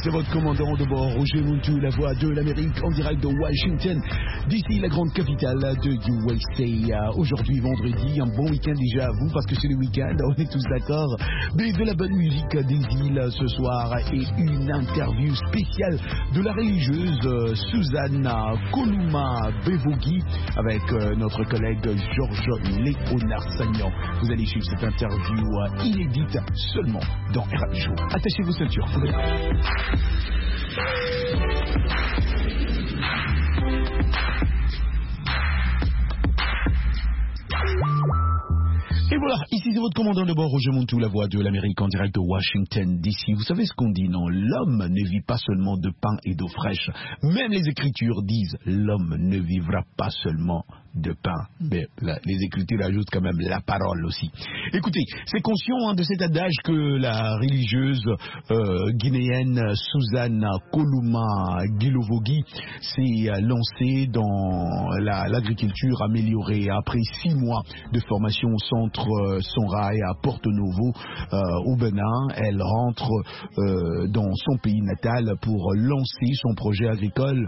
c'est votre commandant de bord, Roger Muntu, la voix de l'Amérique en direct de Washington, d'ici la grande capitale de USA. Aujourd'hui, vendredi, un bon week-end déjà à vous, parce que c'est le week-end, on est tous d'accord. Mais de la bonne musique des îles ce soir et une interview spéciale de la religieuse Suzanne Koluma Bevogi avec notre collègue Georges Léonard Sagnan. Vous allez suivre cette interview inédite seulement dans RM Show. Attachez vos ceintures. Et voilà, ici c'est votre commandant de bord, Roger Muntu, la voix de l'Amérique en direct de Washington DC. Vous savez ce qu'on dit, non? L'homme ne vit pas seulement de pain et d'eau fraîche. Même les Écritures disent, l'homme ne vivra pas seulement de pain. Mais les Écritures ajoutent quand même la parole aussi. Écoutez, c'est conscient de cet adage que la religieuse guinéenne Suzanne Koluma Bevogi s'est lancée dans l'agriculture améliorée. Après 6 mois de formation au centre Sonrai à Porto Novo au Bénin, elle rentre dans son pays natal pour lancer son projet agricole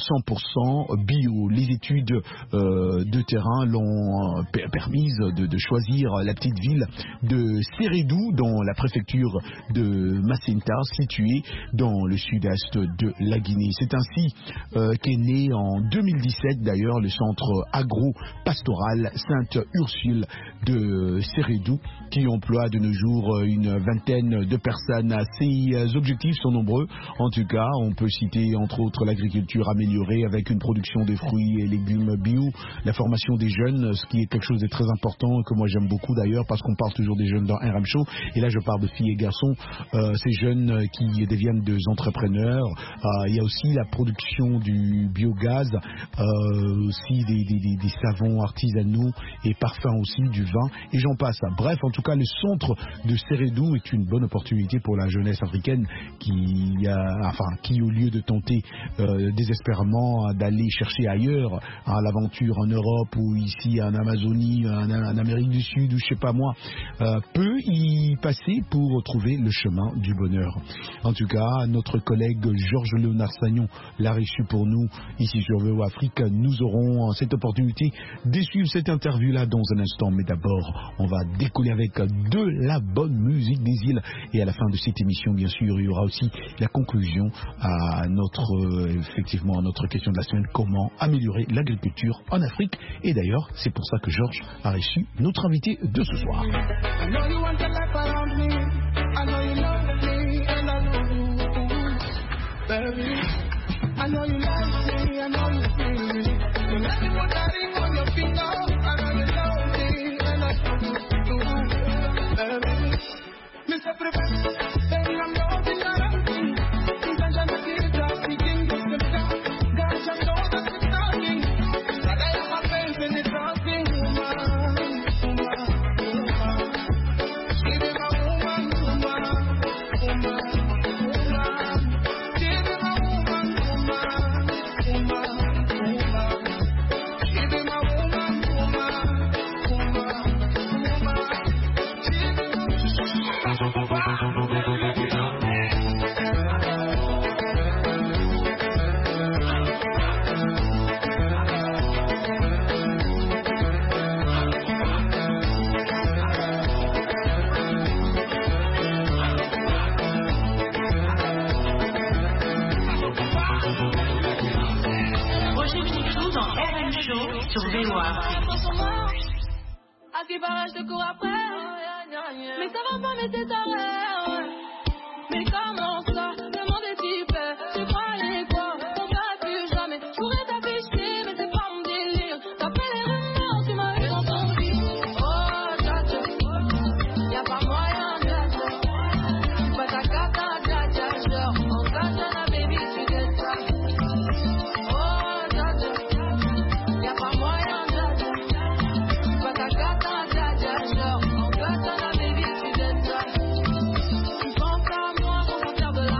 100% bio. Les études de terrain l'ont permise de choisir la petite ville de Sérédou dans la préfecture de Macenta, située dans le sud-est de la Guinée. C'est ainsi qu'est né en 2017 d'ailleurs le centre agro-pastoral Sainte-Ursule de Sérédou, qui emploie de nos jours une vingtaine de personnes. Ces objectifs sont nombreux. En tout cas, on peut citer entre autres l'agriculture améliorée avec une production de fruits et légumes bio, la formation des jeunes, ce qui est quelque chose de très important et que moi j'aime beaucoup d'ailleurs, parce qu'on parle toujours des jeunes dans RM Show, et là je parle de filles et garçons, ces jeunes qui deviennent des entrepreneurs. Il y a aussi la production du biogaz, aussi des savons artisanaux et parfums aussi, du vin, et j'en passe. Bref, en tout cas, le centre de Sérédou est une bonne opportunité pour la jeunesse africaine qui au lieu de tenter désespérément d'aller chercher ailleurs à l'aventure en Europe ou ici en Amazonie, en Amérique du Sud ou je sais pas moi, peut y passer pour trouver le chemin du bonheur. En tout cas, notre collègue Georges Léonard Sagnan l'a reçu pour nous ici sur VO Afrique. Nous aurons cette opportunité de suivre cette interview-là dans un instant, mais d'abord, on va décoller avec de la bonne musique des îles, et à la fin de cette émission, bien sûr, il y aura aussi la conclusion à notre question de la semaine: comment améliorer l'agriculture en Afrique. Et d'ailleurs, c'est pour ça que Georges a reçu notre invité de ce soir. À ce qui paraît, je te cours après. Mais ça va pas, mais c'est ta rêve. Mais comment ça, le monde est hyper. Tu croyais quoi, on verra plus jamais. Je pourrais t'afficher, mais c'est pas mon délire. T'as fait les rumeurs, tu m'as eu dans ton lit. Oh, dja y'a pas moyen, dja pas ta carte, dja genre, on s'attend à baby, tu t'es ça. Oh, dja y'a pas moyen, dja pas ta carte. On peut t'en baby, tu t'es ça. Tu penses à moi, on va faire de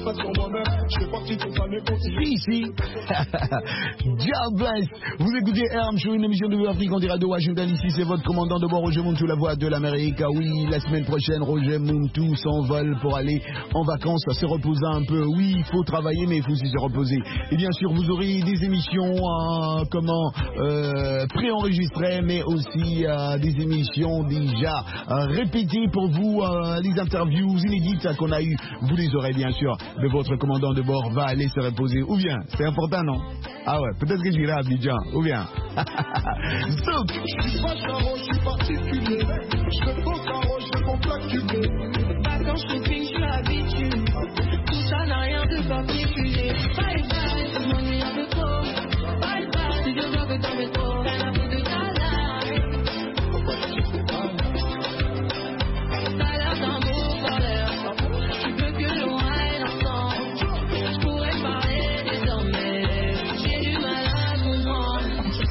pas sur moi-même. Je fais partie de ton famille continue. Ici, God bless. Vous écoutez Arm Show, une émission de Afrique en direct de Washington. Ici, c'est votre commandant de bord, Roger Muntu, la voix de l'Amérique. Ah oui, la semaine prochaine, Roger Muntu s'envole pour aller en vacances, se reposer un peu. Oui, il faut travailler, mais il faut aussi se reposer. Et bien sûr, vous aurez des émissions préenregistrées, mais aussi des émissions déjà répétées pour vous, les interviews inédites qu'on a eues. Vous les aurez bien sûr, mais votre commandant de bord va aller se reposer. Ou bien, c'est important, non? Ah ouais, peut-être que j'irai à Abidjan. Ou bien. Zouk. Je suis pas charo, je suis particulier. Je fais faux carreau, je fais mon plaque du blé. Quand je shopping, je suis habitué. Tout ça n'a rien de particulier. Bye bye, c'est mon nuit un peu trop. Bye bye, si je vois que t'en fais trop. T'as la vie de ta life. T'as l'air d'un beau parleur. Tu veux que l'on aille ensemble. Je pourrais parler désormais. J'ai du mal à comprendre.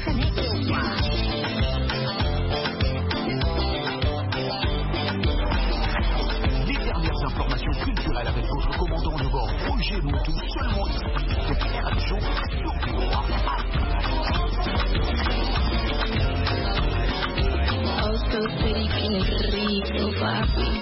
Les dernières informations culturelles avec votre commandant de bord, Roger Muntu, seulement ici, depuis Arm Show, sur Oh, so pretty, feeling so far.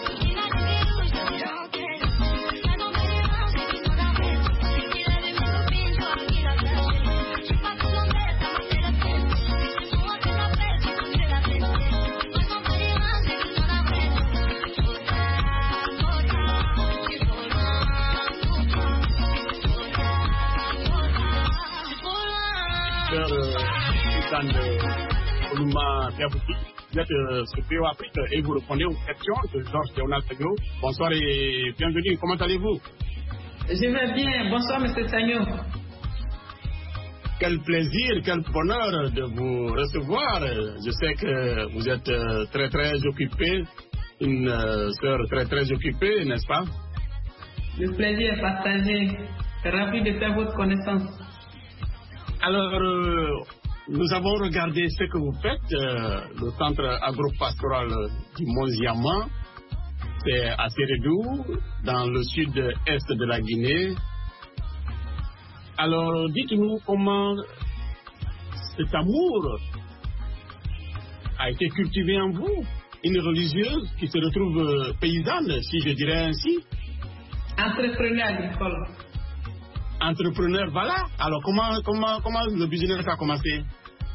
Vous êtes ce PO Afrique et vous répondez aux questions de Georges Léonard Sagno. Bonsoir et bienvenue. Comment allez-vous? Je vais bien. Bonsoir, M. Sagno. Quel plaisir, quel bonheur de vous recevoir. Je sais que vous êtes très très occupé, une sœur très très occupée, n'est-ce pas? Le plaisir est partagé. Ravi de faire votre connaissance. Alors, nous avons regardé ce que vous faites, le centre agro-pastoral du Mont-Ziama, c'est à Sérédou, dans le sud-est de la Guinée. Alors, dites-nous comment cet amour a été cultivé en vous, une religieuse qui se retrouve paysanne, si je dirais ainsi. Entrepreneur agricole. Entrepreneur, voilà. Alors, comment le business a commencé?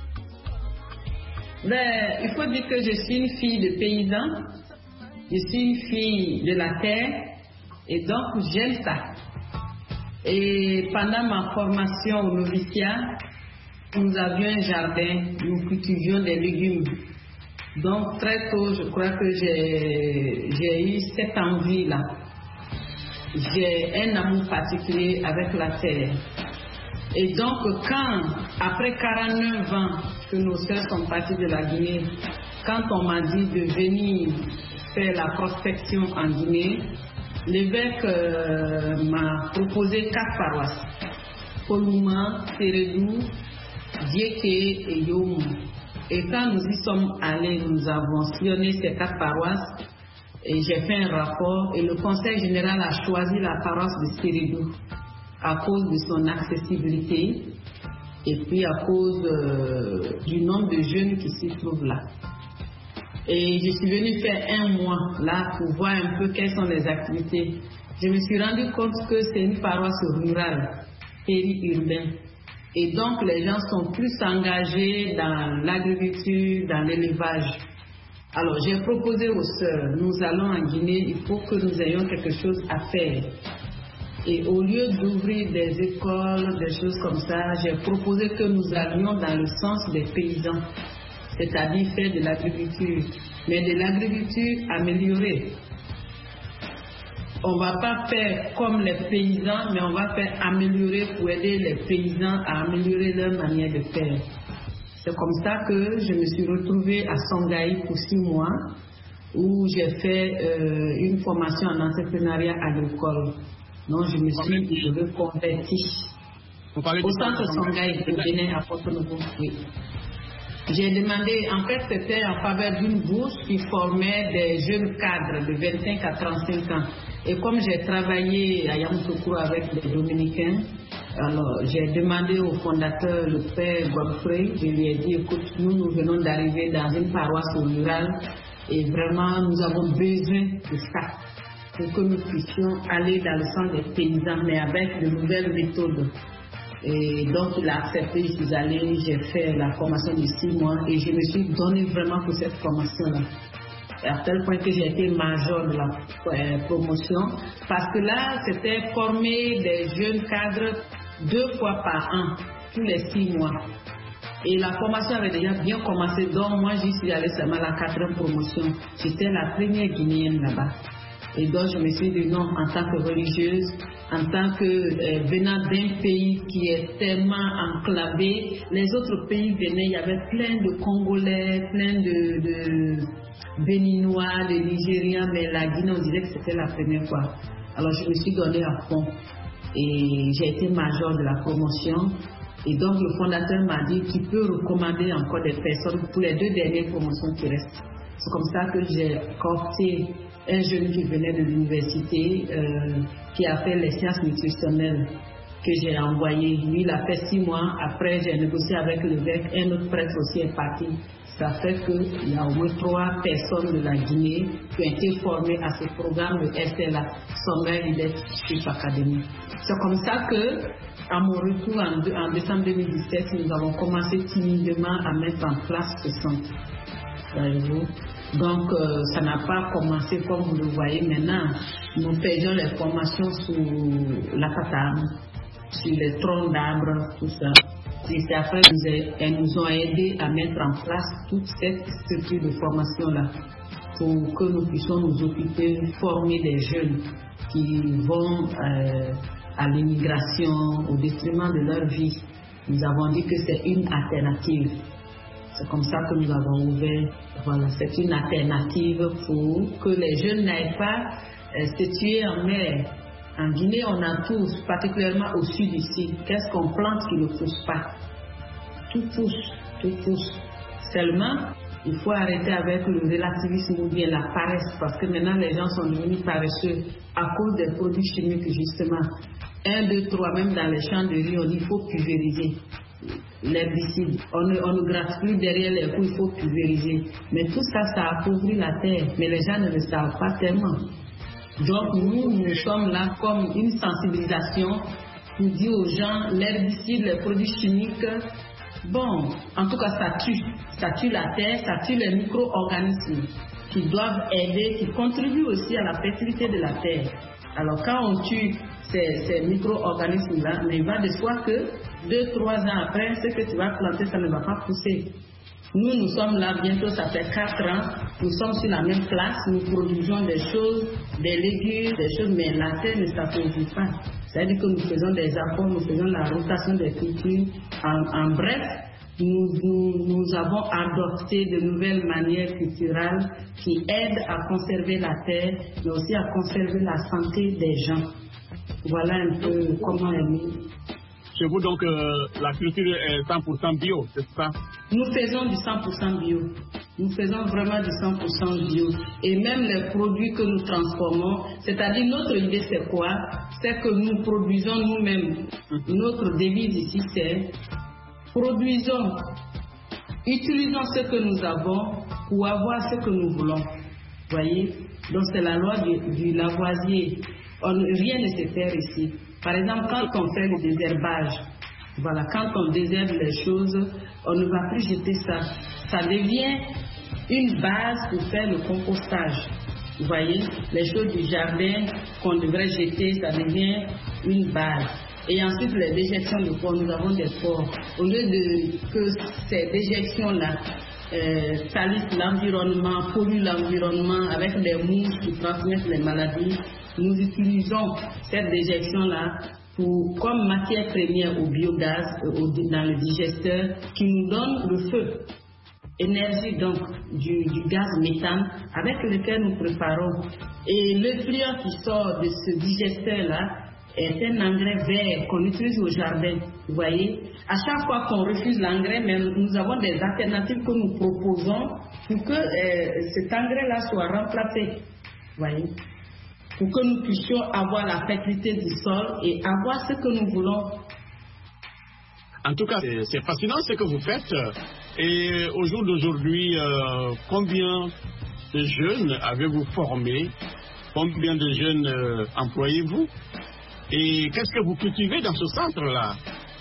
Ben, il faut dire que je suis une fille de paysan. Je suis une fille de la terre. Et donc, j'aime ça. Et pendant ma formation au noviciat, nous avions un jardin. Nous cultivions des légumes. Donc, très tôt, je crois que j'ai eu cette envie-là. J'ai un amour particulier avec la terre. Et donc, quand, après 49 ans que nos sœurs sont parties de la Guinée, quand on m'a dit de venir faire la prospection en Guinée, l'évêque m'a proposé 4 paroisses. Kolouma, Sérédou, Diéké et Youm. Et quand nous y sommes allés, nous avons sillonné ces 4 paroisses. Et j'ai fait un rapport et le conseil général a choisi la paroisse de Sérédou à cause de son accessibilité et puis à cause du nombre de jeunes qui s'y trouvent là. Et je suis venue faire un mois là pour voir un peu quelles sont les activités. Je me suis rendu compte que c'est une paroisse rurale, périurbaine. Et donc les gens sont plus engagés dans l'agriculture, dans l'élevage. Alors, j'ai proposé aux sœurs, nous allons en Guinée, il faut que nous ayons quelque chose à faire. Et au lieu d'ouvrir des écoles, des choses comme ça, j'ai proposé que nous allions dans le sens des paysans, c'est-à-dire faire de l'agriculture, mais de l'agriculture améliorée. On ne va pas faire comme les paysans, mais on va faire améliorer pour aider les paysans à améliorer leur manière de faire. C'est comme ça que je me suis retrouvée à Songhai pour 6 mois, où j'ai fait une formation en entrepreneuriat agricole. Donc je me suis reconvertie au centre Songhai de Bénin à Porto-Novo. Oui. J'ai demandé, en fait, c'était en faveur d'une bourse qui formait des jeunes cadres de 25 à 35 ans. Et comme j'ai travaillé à Yamoussoukro avec des Dominicains, alors j'ai demandé au fondateur, le père Godfrey, je lui ai dit, écoute, nous venons d'arriver dans une paroisse rurale et vraiment nous avons besoin de ça pour que nous puissions aller dans le sens des paysans, mais avec de nouvelles méthodes. Et donc il a accepté, je suis allée, j'ai fait la formation de 6 mois et je me suis donné vraiment pour cette formation-là. À tel point que j'ai été major de la promotion, parce que là, c'était former des jeunes cadres 2 fois par an, tous les 6 mois. Et la formation avait déjà bien commencé, donc moi j'y suis allée seulement à la 4e promotion. J'étais la première Guinéenne là-bas. Et donc je me suis dit non, en tant que religieuse, en tant que venant d'un pays qui est tellement enclavé, les autres pays venaient, il y avait plein de Congolais, plein de Béninois, de Nigériens, mais la Guinée on disait que c'était la première fois. Alors je me suis donnée à fond et j'ai été major de la promotion. Et donc le fondateur m'a dit qu'il peut recommander encore des personnes pour les 2 dernières promotions qui restent. C'est comme ça que j'ai coopté un jeune qui venait de l'université, qui a fait les sciences nutritionnelles, que j'ai envoyé. Lui, il a fait 6 mois. Après, j'ai négocié avec l'évêque. Un autre prêtre aussi est parti. Ça fait qu'il y a au moins 3 personnes de la Guinée qui ont été formées à ce programme de SLA, Sommet Leadership Academy. C'est comme ça que, à mon retour en décembre 2017, nous avons commencé timidement à mettre en place ce centre. Voyez-vous? Donc, ça n'a pas commencé comme vous le voyez maintenant. Nous faisions les formations sous la patame, sur les troncs d'arbres, tout ça. Et c'est après elles nous ont aidés à mettre en place toute cette structure de formation-là pour que nous puissions nous occuper, former des jeunes qui vont à l'immigration au détriment de leur vie. Nous avons dit que c'est une alternative. C'est comme ça que nous avons ouvert. Voilà, c'est une alternative pour que les jeunes n'aillent pas se tuer en mer. En Guinée, on a tous, particulièrement au sud ici. Qu'est-ce qu'on plante qui ne pousse pas? Tout pousse, tout pousse. Seulement, il faut arrêter avec le relativisme ou bien la paresse, parce que maintenant les gens sont devenus paresseux à cause des produits chimiques justement. 1, 2, 3, même dans les champs de riz, on dit qu'il faut pulvériser l'herbicide. On ne gratte plus derrière les coups, il faut pulvériser. Mais tout ça, ça appauvrit la terre. Mais les gens ne le savent pas tellement. Donc nous sommes là comme une sensibilisation pour dire aux gens, l'herbicide, les produits chimiques, bon, en tout cas ça tue la terre, ça tue les micro-organismes qui doivent aider, qui contribuent aussi à la fertilité de la terre. Alors quand on tue ces micro-organismes-là, mais il va de soi que 2-3 ans après, ce que tu vas planter, ça ne va pas pousser. Nous sommes là, bientôt ça fait 4 ans, nous sommes sur la même place, nous produisons des choses, des légumes, des choses, mais la terre ne s'appauvrit pas. C'est-à-dire que nous faisons des apports, nous faisons la rotation des cultures. En bref, nous avons adopté de nouvelles manières culturelles qui aident à conserver la terre, mais aussi à conserver la santé des gens. Voilà un peu comment elle est. Chez vous, donc, la culture est 100% bio, c'est ça? Nous faisons du 100% bio. Nous faisons vraiment du 100% bio. Et même les produits que nous transformons, c'est-à-dire notre idée c'est quoi? C'est que nous produisons nous-mêmes. Notre devise ici c'est produisons, utilisons ce que nous avons pour avoir ce que nous voulons. Vous voyez? Donc c'est la loi du Lavoisier. Rien ne se perd ici. Par exemple, quand on fait le désherbage, voilà, quand on désherbe les choses, on ne va plus jeter ça. Ça devient une base pour faire le compostage. Vous voyez, les choses du jardin qu'on devrait jeter, ça devient une base. Et ensuite, les déjections de porc, nous avons des porcs. Au lieu que ces déjections-là salissent l'environnement, polluent l'environnement avec des mouches qui transmettent les maladies, nous utilisons cette déjection-là comme matière première au biogaz, dans le digesteur, qui nous donne le feu, énergie donc du gaz méthane avec lequel nous préparons. Et le fluor qui sort de ce digesteur-là est un engrais vert qu'on utilise au jardin. Vous voyez, à chaque fois qu'on refuse l'engrais, mais nous avons des alternatives que nous proposons pour que cet engrais-là soit remplacé. Vous voyez, pour que nous puissions avoir la fertilité du sol et avoir ce que nous voulons. En tout cas, c'est fascinant ce que vous faites. Et au jour d'aujourd'hui, combien de jeunes avez-vous formés? Combien de jeunes employez-vous? Et qu'est-ce que vous cultivez dans ce centre-là?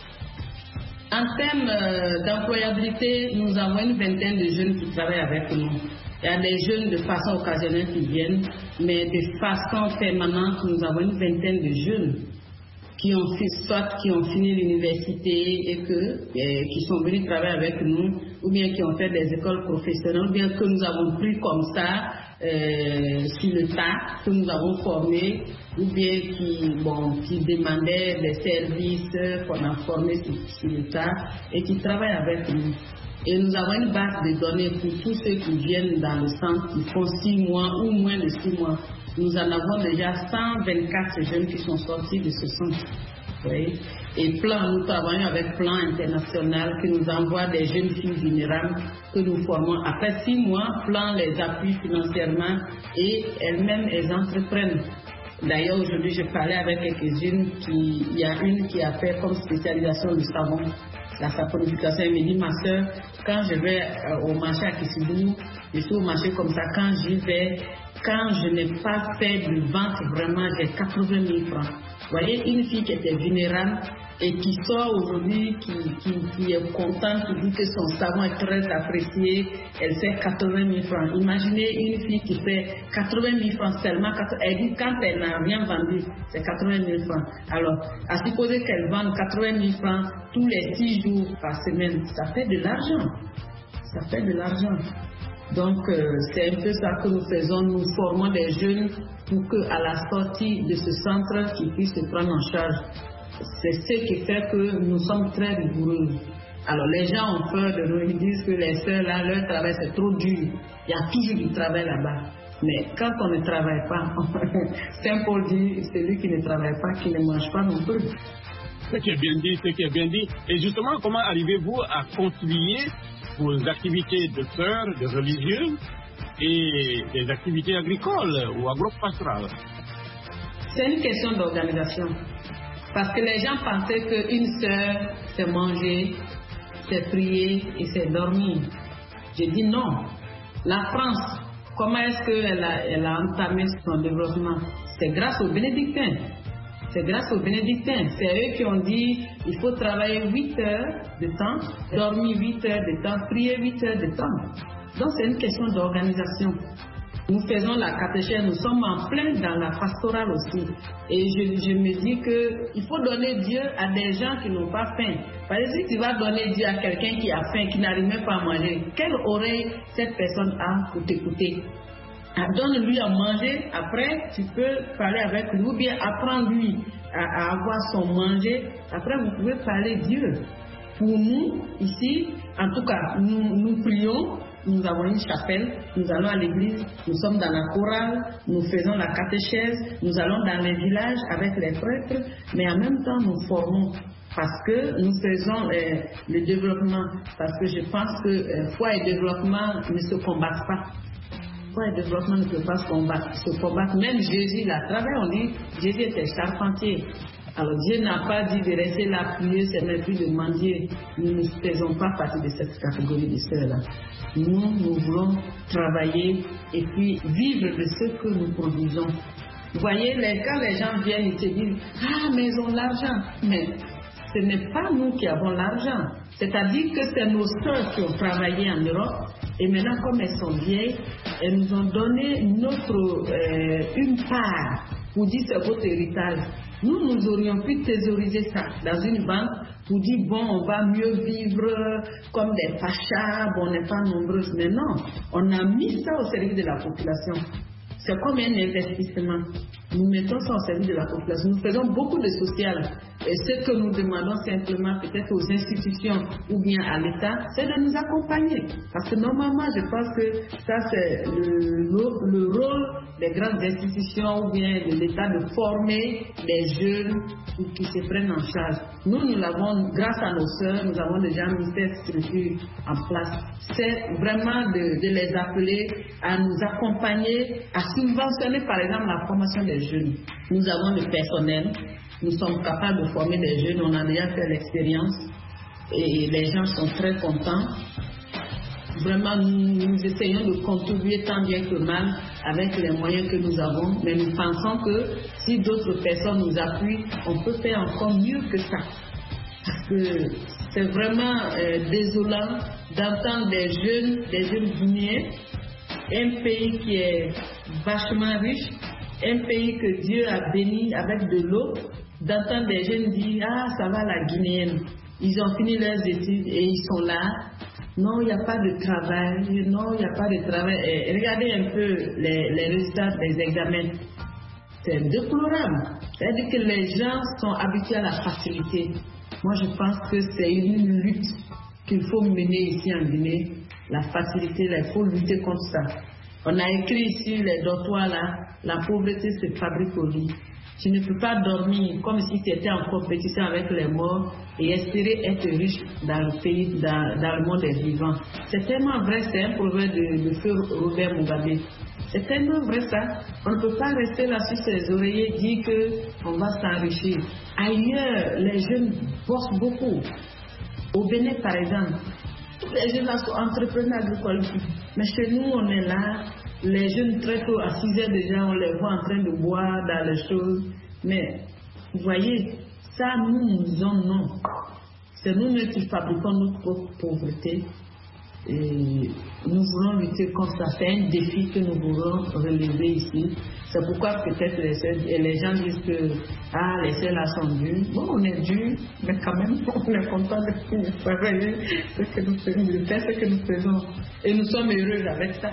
En termes d'employabilité, nous avons une vingtaine de jeunes qui travaillent avec nous. Il y a des jeunes de façon occasionnelle qui viennent, mais de façon permanente, nous avons une vingtaine de jeunes qui ont fini l'université et qui sont venus travailler avec nous, ou bien qui ont fait des écoles professionnelles, ou bien que nous avons pris comme ça sur le tas, que nous avons formés, ou bien qui demandaient des services qu'on a formés sur le tas et qui travaillent avec nous. Et nous avons une base de données pour tous ceux qui viennent dans le centre, qui font 6 mois ou moins de 6 mois. Nous en avons déjà 124 jeunes qui sont sortis de ce centre. Oui. Et nous travaillons avec Plan International qui nous envoie des jeunes filles vulnérables que nous formons. Après 6 mois, Plan les appuie financièrement et elles-mêmes, elles entreprennent. D'ailleurs, aujourd'hui, je parlais avec quelques-unes. Il y a une qui a fait comme spécialisation le savon, la saponification. Elle me dit, ma soeur, quand je vais au marché à Kissibou, je suis au marché comme ça, quand j'y vais, quand je n'ai pas fait de vente, vraiment, j'ai 80 000 francs. Vous voyez, une fille qui était vulnérable et qui sort aujourd'hui, qui est contente, qui dit que son savon est très apprécié, elle fait 80 000 francs. Imaginez une fille qui fait 80 000 francs seulement, elle dit quand elle n'a rien vendu, c'est 80 000 francs. Alors, à supposer qu'elle vende 80 000 francs tous les 6 jours par semaine, ça fait de l'argent. Ça fait de l'argent. Donc, c'est un peu ça que nous faisons. Nous formons des jeunes pour qu'à la sortie de ce centre, qu'ils puissent se prendre en charge. C'est ce qui fait que nous sommes très rigoureux. Alors, les gens ont peur de nous. Ils disent que les sœurs, là, leur travail, c'est trop dur. Il y a toujours du travail là-bas. Mais quand on ne travaille pas, Saint Paul dit, celui qui ne travaille pas, qui ne mange pas non plus. Ce qui est bien dit, ce qui est bien dit. Et justement, comment arrivez-vous à concilier vos activités de sœurs, de religieuses et des activités agricoles ou agro-pastorales? C'est une question d'organisation. Parce que les gens pensaient qu'une sœur, c'est manger, c'est prier et c'est dormir. J'ai dit non. La France, comment est-ce qu'elle a entamé son développement? C'est grâce aux bénédictins. C'est grâce aux bénédictins. C'est eux qui ont dit il faut travailler 8 heures de temps, dormir 8 heures de temps, prier 8 heures de temps. Donc c'est une question d'organisation. Nous faisons la catéchèse, nous sommes en plein dans la pastorale aussi. Et je me dis qu'il faut donner Dieu à des gens qui n'ont pas faim. Parce que si tu vas donner Dieu à quelqu'un qui a faim, qui n'arrive même pas à manger, quelle oreille cette personne a pour t'écouter? Donne-lui à manger, après tu peux parler avec lui, ou bien apprends-lui à avoir son manger, après vous pouvez parler Dieu. Pour nous, ici, en tout cas, nous prions, nous avons une chapelle, nous allons à l'église, nous sommes dans la chorale, nous faisons la catéchèse, nous allons dans les villages avec les prêtres, mais en même temps nous formons. Parce que nous faisons le développement, parce que je pense que foi et développement ne se combattent pas. Foi et développement ne peut pas se combattre. Même Jésus, là, travail, on dit, Jésus était charpentier. Alors Dieu n'a pas dit de rester là, prier, c'est même plus de mendier. Nous ne faisons pas partie de cette catégorie de sœurs-là. Nous voulons travailler et puis vivre de ce que nous produisons. Vous voyez, quand les gens viennent, ils se disent « Ah, mais ils ont l'argent !» Mais ce n'est pas nous qui avons l'argent. C'est-à-dire que c'est nos sœurs qui ont travaillé en Europe et maintenant, comme elles sont vieilles, elles nous ont donné une part pour dire c'est votre héritage. Nous aurions pu thésauriser ça dans une banque pour dire bon, on va mieux vivre comme des pachas, bon, on n'est pas nombreuses. Mais non, on a mis ça au service de la population. C'est comme un investissement. Nous mettons ça au service de la population. Nous faisons beaucoup de social. Et ce que nous demandons simplement peut-être aux institutions ou bien à l'État, c'est de nous accompagner. Parce que normalement, je pense que ça c'est le rôle des grandes institutions ou bien de l'État de former les jeunes qui se prennent en charge. Nous l'avons, grâce à nos sœurs, nous avons déjà mis cette structure en place. C'est vraiment de les appeler à nous accompagner, à subventionner par exemple la formation des jeunes. Nous avons le personnel. Nous sommes capables de former des jeunes, on a déjà fait l'expérience et les gens sont très contents. Vraiment, nous essayons de contribuer tant bien que mal avec les moyens que nous avons, mais nous pensons que si d'autres personnes nous appuient, on peut faire encore mieux que ça. Parce que c'est vraiment désolant d'entendre des jeunes Guinéens, un pays qui est vachement riche, un pays que Dieu a béni avec de l'eau, d'entendre des jeunes dire « Ah, ça va la Guinéenne, ils ont fini leurs études et ils sont là. Non, il n'y a pas de travail. Non, il n'y a pas de travail. » Et regardez un peu les résultats des examens. C'est déplorable. C'est-à-dire que les gens sont habitués à la facilité. Moi, je pense que c'est une lutte qu'il faut mener ici en Guinée. La facilité, il faut lutter contre ça. On a écrit ici les dortoirs là, la pauvreté se fabrique au lit. Tu ne peux pas dormir comme si tu étais en compétition avec les morts et espérer être riche dans le pays, dans le monde des vivants. C'est tellement vrai, c'est un proverbe de feu Robert Mugabe. C'est tellement vrai ça. On ne peut pas rester là sur ses oreillers et dire qu'on va s'enrichir. Ailleurs, les jeunes bossent beaucoup. Au Bénin, par exemple, tous les jeunes là sont entrepreneurs agricoles. Mais chez nous, on est là. Les jeunes très tôt, à 6 heures déjà, on les voit en train de boire dans les choses. Mais, vous voyez, ça, nous disons non. C'est nous qui fabriquons notre propre pauvreté. Et nous voulons lutter contre ça. C'est un défi que nous voulons relever ici. C'est pourquoi peut-être les gens disent que les seuls là sont durs. Bon, on est durs, mais quand même, on est content de travailler ce que nous faisons, de faire ce que nous faisons. Et nous sommes heureux avec ça.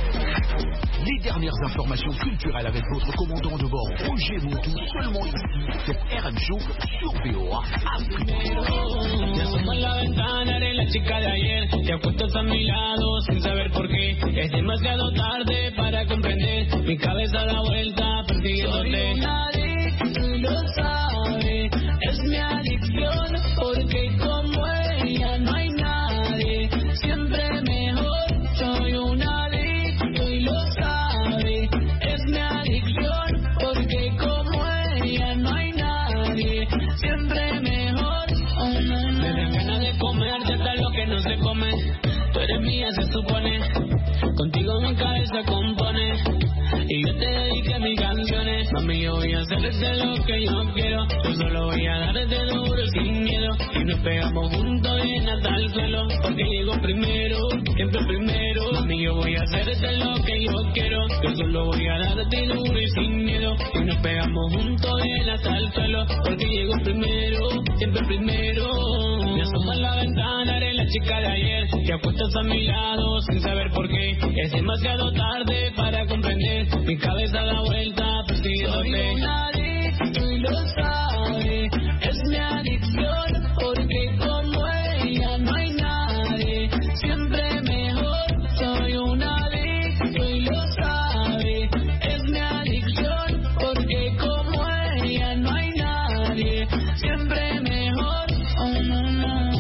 Les dernières informations culturelles avec votre commandant de bord, Roger Montou, seulement ici, c'est RM Show sur VOA Afrique. Me asomo a la ventana, eres la chica de ayer. Te acuestas a mi lado sin saber por qué. Es demasiado tarde para comprender. Mi cabeza da vuelta persiguiéndote. Soy un adicto y lo sabe. Es mi adicción porque como ella no hay nadie. Siempre mejor. Soy un adicto y lo sabe. Es mi adicción porque como ella no hay nadie. Siempre mejor. Me da ganas de comerte hasta lo que no se come. Tú eres mía, se supone. Contigo mi cabeza compone. Y yo te dediqué mis canciones. Mami, yo voy a hacerte lo que yo quiero. Yo solo voy a darte duro sin miedo. Y nos pegamos juntos bien hasta el suelo. Porque llego primero, siempre primero. Mami, yo voy a hacerte lo que yo quiero. Yo solo voy a darte duro y sin miedo. Y nos pegamos juntos bien hasta el suelo. Porque llego primero, siempre primero. Me asomo a la ventana, eres la chica de ayer. Te acuestas a mi lado sin saber por qué. Es demasiado tarde para comprender. Mi cabeza da vuelta persiguiéndote. Soy un adicto y lo sabe. Es mi adicción porque como ella no hay nadie. Siempre mejor. Soy un adicto y lo sabe. Es mi adicción porque como ella no hay nadie. Siempre mejor. Oh no no.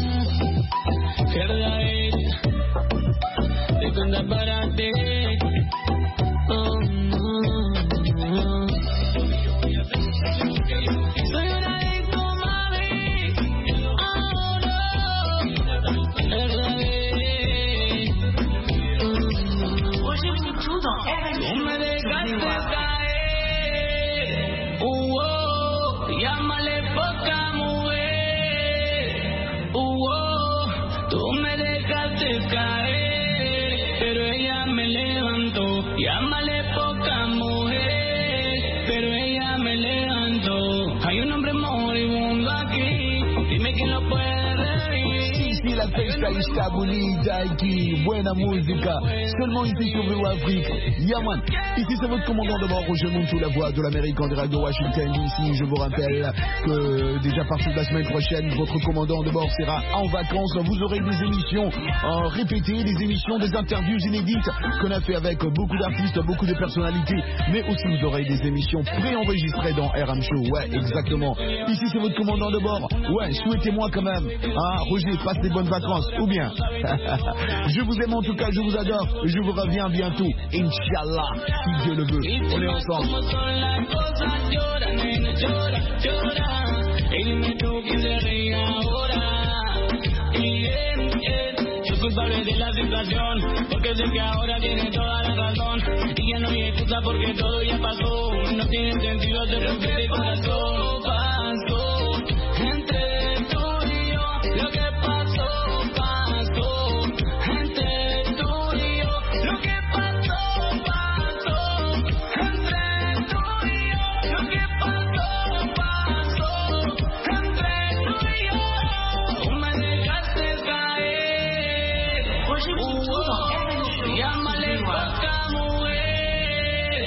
Verdad es. Te cuenta para ti. la festa está bonita aquí, buena música, seulement ici sur Blue Afrique. Yaman, ici c'est votre commandant de bord, Roger Montou, la voix de l'Amérique en direct de Washington DC. Je vous rappelle que déjà à partir de la semaine prochaine, votre commandant de bord sera en vacances. Vous aurez des émissions répétées, des émissions, des interviews inédites qu'on a fait avec beaucoup d'artistes, beaucoup de personnalités, mais aussi vous aurez des émissions préenregistrées dans RM Show. Ouais, exactement. Ici c'est votre commandant de bord. Ouais, souhaitez-moi quand même, Roger, passe des bonnes vacances, ou bien je vous aime en tout cas, je vous adore, je vous reviens bientôt, Inch'Allah, si Dieu le veut. On est ensemble. Culpable de la situación, porque sé que ahora tiene toda la razón y ya no hay excusa porque todo ya pasó, no tiene sentido hacer romper el corazón. Pasó entre tú y yo, lo que pasó, pasó entre tú y yo, lo que pasó, pasó entre tú y yo, lo que pasó, pasó entre tú y yo. Tú me dejaste caer. Llámale poca mujer,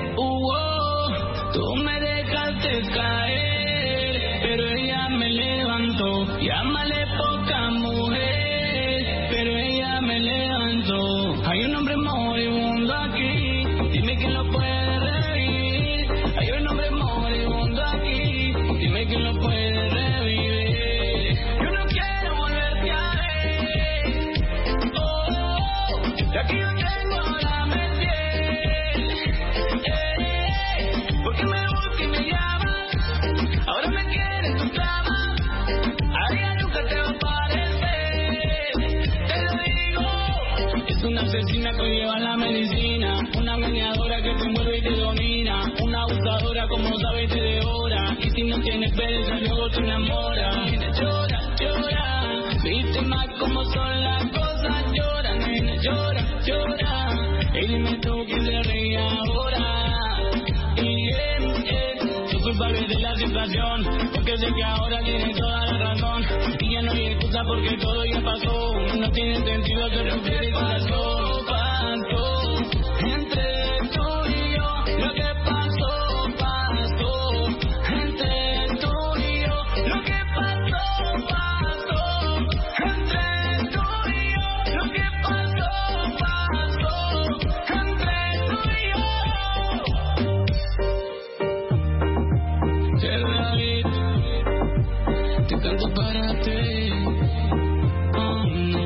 tú me dejaste caer, pero ella me levantó. Llámale poca mujer, pero ella me levantó. Hay un hombre moribundo aquí, dime quién lo puede revivir. Hay un hombre moribundo aquí, dime quién lo puede revivir. Yo no quiero volverte a ver. De aquí yo tengo la mente, porque me buscas y me llamas, ahora me quieres en tu cama, a ella nunca te va a parecer, te lo digo, es una asesina que lleva la medicina, una engañadora que te envuelve y te domina, una abusadora como sabe y te devora, y si no tienes pereza luego te enamora, llora, llora, víctima como son las cosas, llora, nena, llora, llora, y dime tú quién se ríe ahora, y soy culpable de la situación, porque sé que ahora tiene toda la razón, y ya no hay excusa porque todo ya pasó, no tiene sentido hacer romper el corazón, pasó entre tú y yo, lo que pasó, pasó entre tú y yo, lo que pasó, pasó entre tú y yo, lo que pasó, pasó entre tú y yo. David, te canto para ti. Oh no.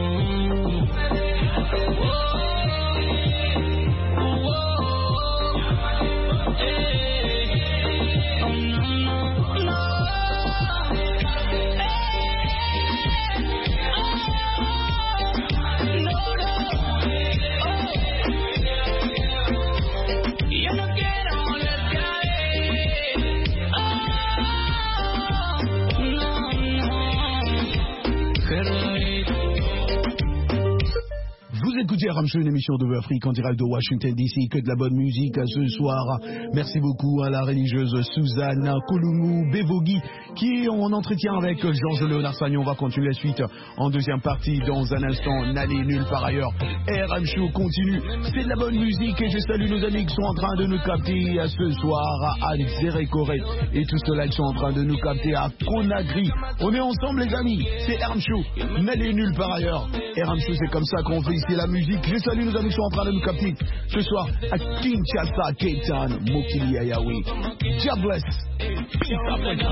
Écoutez RM Show, une émission de Afrique en direct de Washington DC, que de la bonne musique ce soir. Merci beaucoup à la religieuse Suzanne Koloumou Bevogi qui est en entretien avec Georges Léonard Sagnon. On va continuer la suite en deuxième partie dans un instant. N'allez nulle part ailleurs. RM Show continue. C'est de la bonne musique et je salue nos amis qui sont en train de nous capter ce soir à Zérékoré et tout cela ils sont en train de nous capter à Conakry. On est ensemble les amis. C'est RM Show. N'allez nulle part ailleurs. RM Show, c'est comme ça qu'on fait ici la musique. Je salue nos amis qui sont en train de nous capter ce soir à Kinshasa, Cape Town, Mokili Ayawi. God bless. Peace Africa.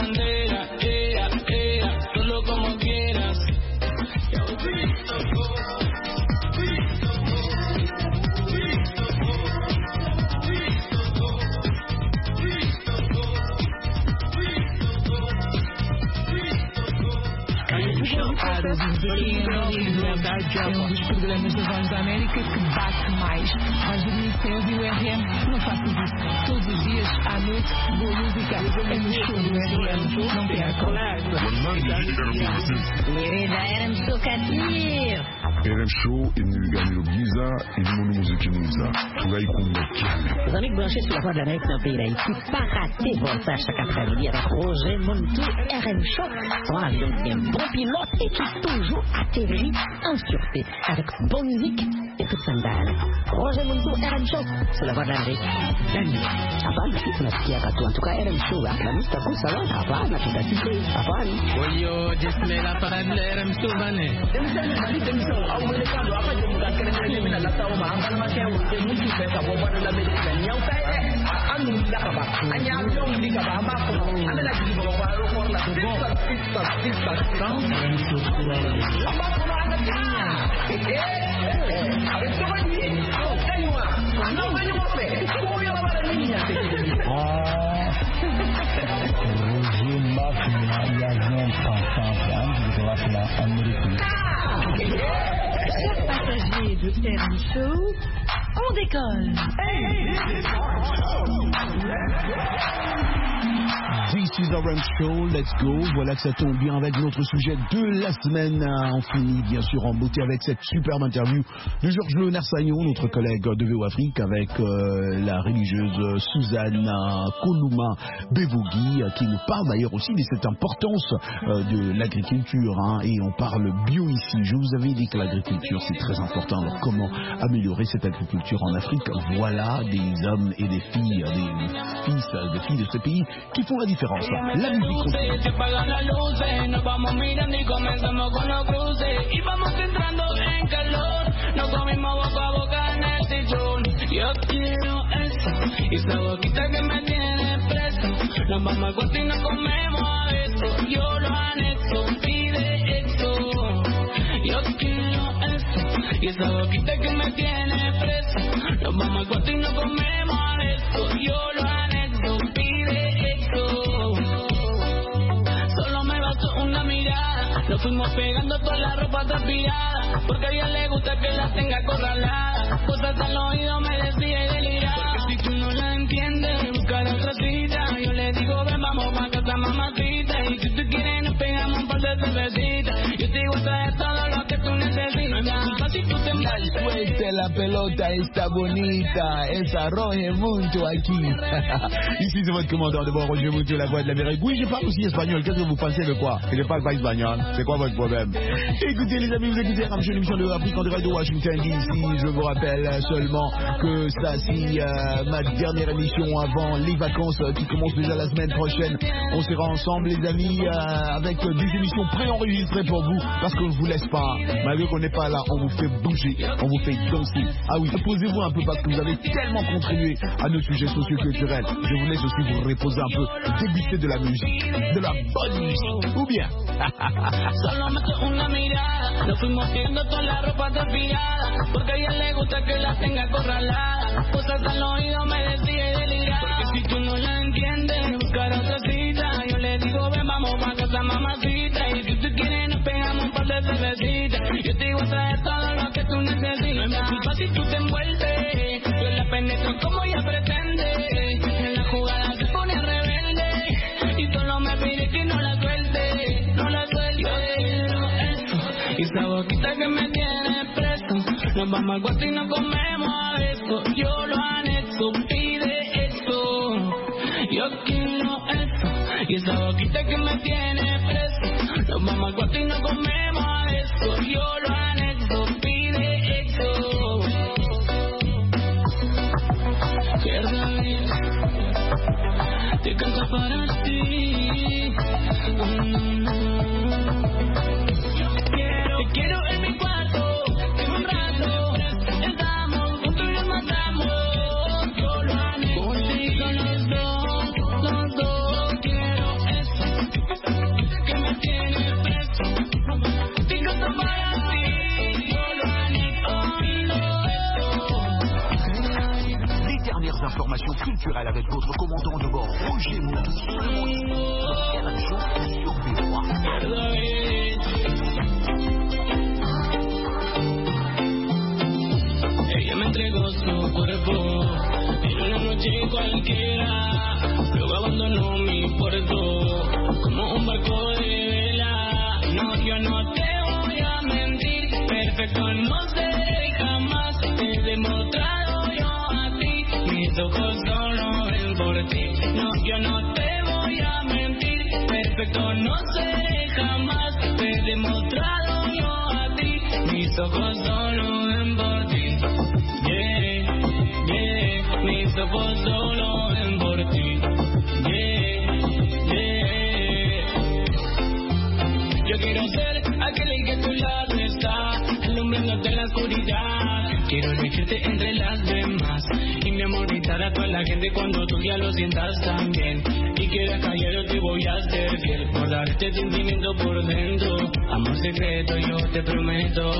É um dos programas da Voz da América que bate mais. Às vezes tem ouvido o RM, não faças isso. Todos os dias, à noite, boa música. É no show do RM. Não percam. Querida, éramos tocativos. RM Show ibiganiro byiza irimo n'umuziki mwiza turayikunda cyane. Les amis branchés sur la voie de l'Amérique dans le pays d'Haïti, pas rater Voltage chaque après-midi avec Roger Montou, RM Show. Soit un avion qui est un bon pilote et qui toujours atterrit en sûreté avec bonne musique et toute sandale. Roger Montou, RM Show sur la voie de l'Amérique. Hapana, si tunasikia katu. En tout cas, RM Show, la mista kusawa, hapana, tutasiki, hapana. Oyo, jesme la parade de RM Show, bane. Chers passagers de RM Show, on décolle. This is RM Show, let's go. Voilà que ça tombe bien avec notre sujet de la semaine. On finit bien sûr en beauté avec cette superbe interview de Georges Léonard Sagnon, notre collègue de VO Afrique, avec la religieuse Suzanne Kounouma Bevogui, qui nous parle d'ailleurs aussi de cette importance de l'agriculture. Et on parle bio ici. Je vous avais dit que l'agriculture c'est très important. Alors comment améliorer cette agriculture en Afrique? Voilà des hommes et des filles, des filles de ce pays qui font la différence. La musique continue. Se apagan las luces, nos vamos mirando y comenzamos con los cruces. Y vamos entrando en calor, nos comimos boca a boca en el sillón. Yo quiero eso, y esa boquita que me tiene preso. Nos vamos al cuarto y nos comemos a besos. Yo lo anexo, pide eso. Yo quiero eso, y esa boquita que me tiene preso. Nos vamos al cuarto y nos comemos a besos. Yo lo anexo, pide eso. Una mirada, nos fuimos pegando toda la ropa transpirada, porque a ella le gusta que la tenga acorralada, cosas al oído me decía y deliraba, porque si tú no la entiendes, buscar otra cita, yo le digo ven vamos pa' casa mamacita, y si tú quieres nos pegamos un par de cervecitas, yo te digo trae todo lo que tú necesitas, si tú te Suelte la pelota, está bonita, esa Roger Montou aquí. Ici c'est votre commandant de bord, Roger Montou, la voix de l'Amérique. Oui, je parle aussi espagnol, qu'est-ce que vous pensez de quoi? Je parle pas espagnol, c'est quoi votre problème? Écoutez les amis, vous écoutez RM Show, l'émission de Afrique en direct de Washington DC. Je vous rappelle seulement que ça c'est ma dernière émission avant les vacances qui commencent déjà la semaine prochaine. On sera ensemble les amis avec des émissions préenregistrées pour vous, parce qu'on ne vous laisse pas, malgré qu'on n'est pas là, on vous fait bouger, on vous fait danser. Ah oui, posez-vous un peu parce que vous avez tellement contribué à nos sujets socioculturels. Je vous laisse aussi vous reposer un peu, déguster de la musique, de la bonne musique, ou bien. Solamente una mirada, nos fuimos viendo toda la ropa transpirada, porque a ella le gusta que la tenga acorralada, cosas al oído me decía y deliraba, porque si tú no la entiendes, buscar otra cita, yo le digo ven vamos pa' casa mamacita, y si tú quieres nos pegamos un par de cervecitas, yo te digo traer todo lo que tú necesitas, no es culpa si tú te envuelves, yo la penetro como ella pretende, en la jugada se pone rebelde, y solo me pide que no la suelte, no la suelte, yo quiero eso, y esa boquita que me tiene preso, nos vamos al cuarto y nos comemos a besos, yo lo anexo, pide eso, yo quiero eso, y esa boquita que me tiene preso, nos vamos al cuarto y nos comemos a besos, yo lo anexo, pide eso. Te canto para ti. Te quiero en mi cuarto, en un rato. Estamos juntos y nos matamos. Yo lo anhelo contigo los dos. Quiero eso que me tiene preso. Te canto para ti. Yo lo anhelo. Les dernières informations culturelles avec votre commandant de bord, Roger Montou, seulement sur RM Show sur VO. Ella me entregó su cuerpo en una noche cualquiera, luego abandonó mi puerto como un barco de vela. No, yo no te voy a mentir, perfecto. Perfecto no seré jamás, te he demostrado yo a ti. Mis ojos solo ven por ti. No, yo no te voy a mentir. Perfecto no seré jamás, te he demostrado yo a ti. Mis ojos solo ven por ti. Yeah, yeah, mis ojos solo ven por ti. Yo quiero ser aquel en que tu lado está, alumbrándote en la oscuridad. Quiero elegirte entre las demás y memorizar a toda la gente cuando tú ya lo sientas también. Y quiera callar, yo te voy a ser fiel, guardar este sentimiento por dentro. Amor secreto, yo te prometo.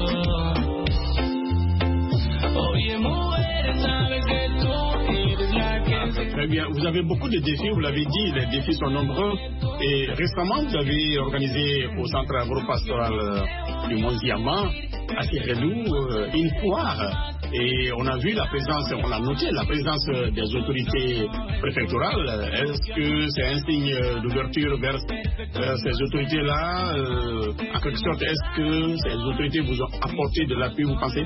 Oye, mujer, sabes que tú eres la que... Très bien, vous avez beaucoup de défis, vous l'avez dit, les défis sont nombreux. Et récemment, vous avez organisé au centre agro-pastoral du Mont-Diamant, à Kérédou, une foire. Et on a vu la présence, on a noté la présence des autorités préfectorales. Est-ce que c'est un signe d'ouverture vers ces autorités-là? En quelque sorte, est-ce que ces autorités vous ont apporté de l'appui, vous pensez?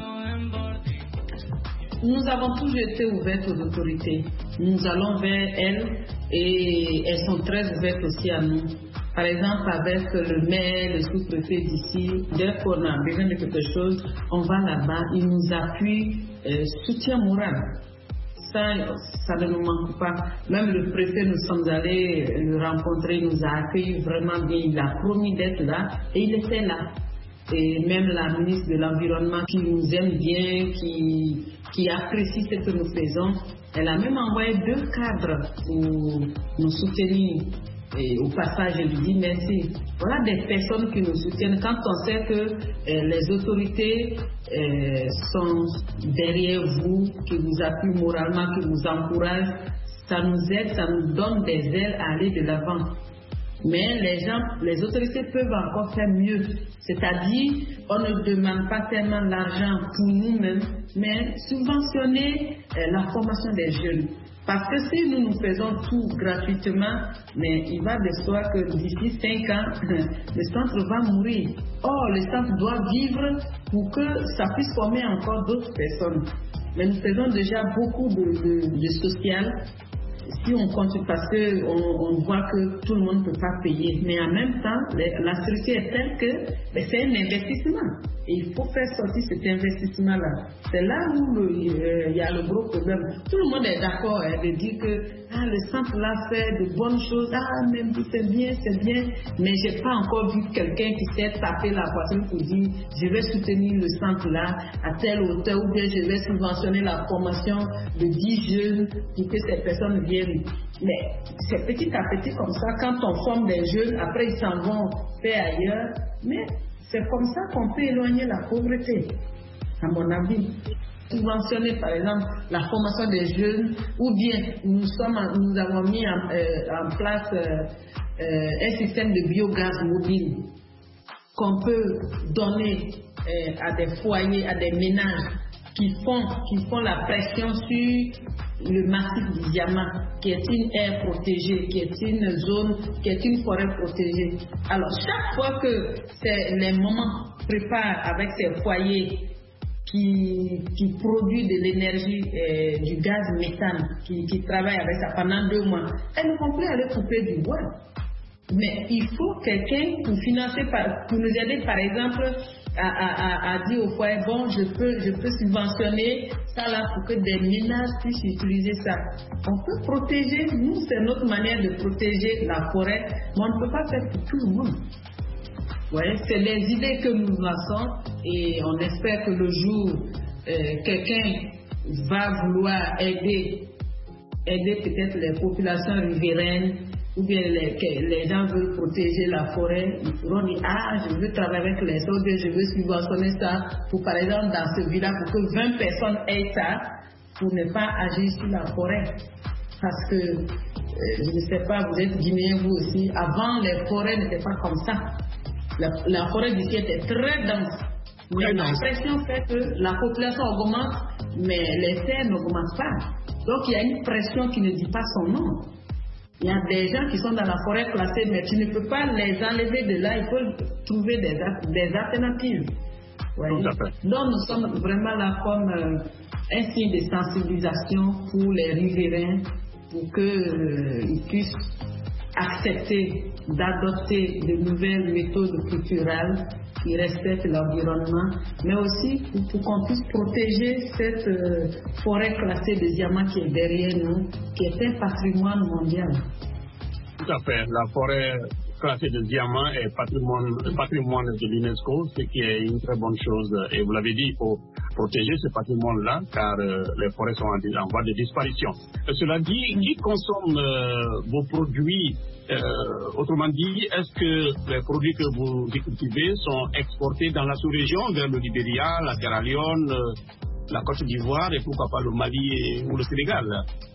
Nous avons toujours été ouvertes aux autorités. Nous allons vers elles et elles sont très ouvertes aussi à nous. Par exemple, avec le maire, le sous-préfet d'ici, dès qu'on a besoin de quelque chose, on va là-bas, ils nous appuient, soutien moral. Ça ne nous manque pas. Même le préfet, nous sommes allés le rencontrer, il nous a accueillis vraiment bien. Il a promis d'être là et il était là. Et même la ministre de l'Environnement qui nous aime bien, qui apprécie ce que nous faisons, elle a même envoyé 2 cadres pour nous soutenir. Et au passage, je lui dis merci. Voilà des personnes qui nous soutiennent. Quand on sait que les autorités sont derrière vous, qui vous appuient moralement, qui vous encouragent, ça nous aide, ça nous donne des ailes à aller de l'avant. Mais les autorités peuvent encore faire mieux. C'est-à-dire, on ne demande pas tellement l'argent pour nous-mêmes, mais subventionner la formation des jeunes. Parce que si nous faisons tout gratuitement, mais il va de soi que d'ici 5 ans, le centre va mourir. Or, le centre doit vivre pour que ça puisse former encore d'autres personnes. Mais nous faisons déjà beaucoup de social. Si on continue, parce qu'on voit que tout le monde ne peut pas payer, mais en même temps, la solution est telle que c'est un investissement. Et il faut faire sortir cet investissement-là. C'est là où il y a le gros problème. Tout le monde est d'accord de dire que le centre-là fait de bonnes choses, même c'est bien, mais je n'ai pas encore vu quelqu'un qui s'est tapé la poitrine pour dire je vais soutenir le centre-là à telle hauteur, ou bien je vais subventionner la formation de 10 jeunes pour que ces personnes viennent. Mais c'est petit à petit comme ça, quand on forme des jeunes, après ils s'en vont faire ailleurs, mais c'est comme ça qu'on peut éloigner la pauvreté, à mon avis. Subventionner par exemple la formation des jeunes, ou bien nous avons mis en place un système de biogaz mobile qu'on peut donner à des foyers, à des ménages qui font la pression sur le massif du Diamant, qui est une aire protégée, qui est une zone, qui est une forêt protégée. Alors chaque fois que les mamans préparent avec ces foyers qui produisent de l'énergie, du gaz méthane, qui travaillent avec ça pendant 2 mois, elles ne vont plus aller couper du bois. Mais il faut quelqu'un pour financer, pour nous aider par exemple à dire au foyer, bon, je peux subventionner ça là pour que des ménages puissent utiliser ça. On peut protéger, nous c'est notre manière de protéger la forêt, mais on ne peut pas faire pour tout le monde. Ouais, c'est les idées que nous lançons et on espère que le jour quelqu'un va vouloir aider peut-être les populations riveraines, ou bien les gens veulent protéger la forêt, ils pourront dire je veux travailler avec les autres, je veux subventionner ça pour par exemple dans ce village pour que 20 personnes aient ça pour ne pas agir sur la forêt. Parce que je ne sais pas, vous êtes guinéen vous aussi, avant les forêts n'étaient pas comme ça. La forêt d'ici était très dense. Mais la pression fait que la population augmente, mais les terres n'augmentent pas. Donc il y a une pression qui ne dit pas son nom. Il y a des gens qui sont dans la forêt classée, mais tu ne peux pas les enlever de là, il faut trouver des alternatives. Tout à fait. Donc nous sommes vraiment là comme un signe de sensibilisation pour les riverains, pour qu'ils puissent accepter d'adopter de nouvelles méthodes culturelles qui respectent l'environnement, mais aussi pour qu'on puisse protéger cette forêt classée de diamants qui est derrière nous, qui est un patrimoine mondial. Tout à fait. La forêt classée de diamants est patrimoine de l'UNESCO, ce qui est une très bonne chose. Et vous l'avez dit, il faut protéger ce patrimoine-là, car les forêts sont en voie de disparition. Cela dit, qui consomme vos produits? Autrement dit, est-ce que les produits que vous cultivez sont exportés dans la sous-région, vers le Libéria, la Sierra Leone, la Côte d'Ivoire et pourquoi pas le Mali ou le Sénégal?